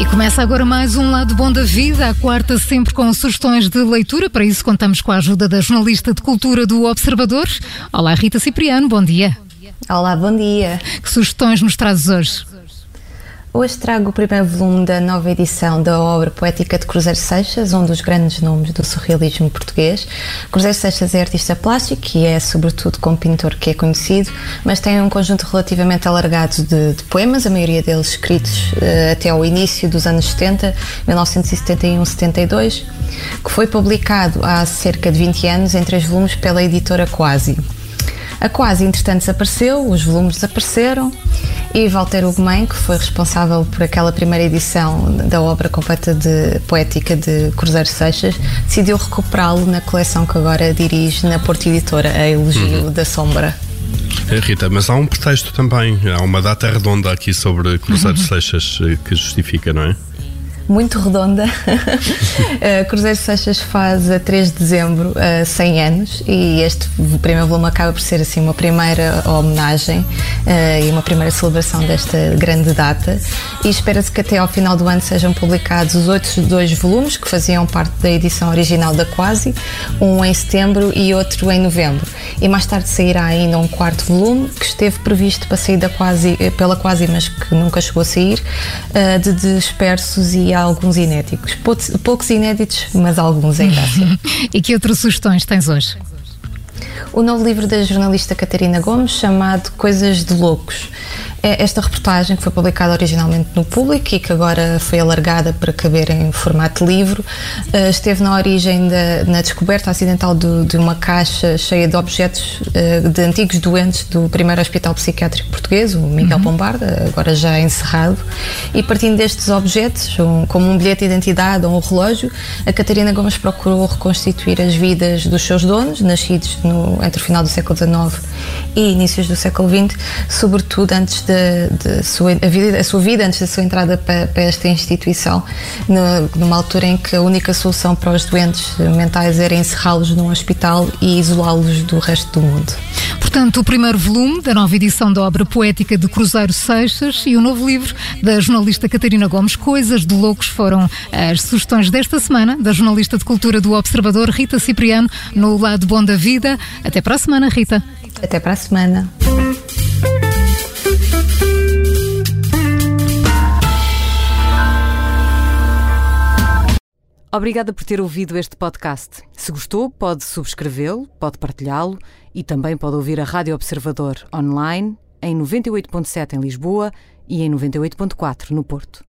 E começa agora mais um Lado Bom da Vida, à quarta sempre com sugestões de leitura. Para isso contamos com a ajuda da jornalista de cultura do Observador. Olá, Rita Cipriano, bom dia. Olá, bom dia. Que sugestões nos trazes hoje? Hoje trago o primeiro volume da nova edição da obra poética de Cruzeiro Seixas, um dos grandes nomes do surrealismo português. Cruzeiro Seixas é artista plástico e é sobretudo como pintor que é conhecido, mas tem um conjunto relativamente alargado de poemas, a maioria deles escritos até ao início dos anos 70, 1971-72, que foi publicado há cerca de 20 anos em 3 volumes pela editora Quasi. A Quasi, entretanto, desapareceu, os volumes desapareceram e Walter Ugumem, que foi responsável por aquela primeira edição da obra completa de poética de Cruzeiro Seixas, decidiu recuperá-lo na coleção que agora dirige na Porto Editora, a Elogio da Sombra. Rita, mas há um pretexto também, há uma data redonda aqui sobre Cruzeiro Seixas que justifica, não é? Muito redonda. Cruzeiro Seixas faz a 3 de dezembro 100 anos e este primeiro volume acaba por ser assim uma primeira homenagem e uma primeira celebração desta grande data, e espera-se que até ao final do ano sejam publicados os outros 2 volumes que faziam parte da edição original da Quasi, um em setembro e outro em novembro, e mais tarde sairá ainda um 4º volume que esteve previsto para sair pela Quasi, mas que nunca chegou a sair, de dispersos e alguns inéditos. Poucos inéditos, mas alguns ainda assim. E que outras sugestões tens hoje? O novo livro da jornalista Catarina Gomes, chamado Coisas de Loucos. Esta reportagem, que foi publicada originalmente no Público e que agora foi alargada para caber em formato de livro, esteve na origem na descoberta acidental de uma caixa cheia de objetos de antigos doentes do primeiro hospital psiquiátrico português, o Miguel Bombarda, agora já encerrado, e partindo destes objetos, como um bilhete de identidade ou um relógio, a Catarina Gomes procurou reconstituir as vidas dos seus donos, nascidos entre o final do século XIX e inícios do século XX, sobretudo antes a sua vida antes da sua entrada para esta instituição, numa altura em que a única solução para os doentes mentais era encerrá-los num hospital e isolá-los do resto do mundo. Portanto, o primeiro volume da nova edição da obra poética de Cruzeiro Seixas e o novo livro da jornalista Catarina Gomes, Coisas de Loucos, foram as sugestões desta semana da jornalista de cultura do Observador, Rita Cipriano, no Lado Bom da Vida. Até para a semana, Rita. Até para a semana. Obrigada por ter ouvido este podcast. Se gostou, pode subscrevê-lo, pode partilhá-lo e também pode ouvir a Rádio Observador online em 98.7 em Lisboa e em 98.4 no Porto.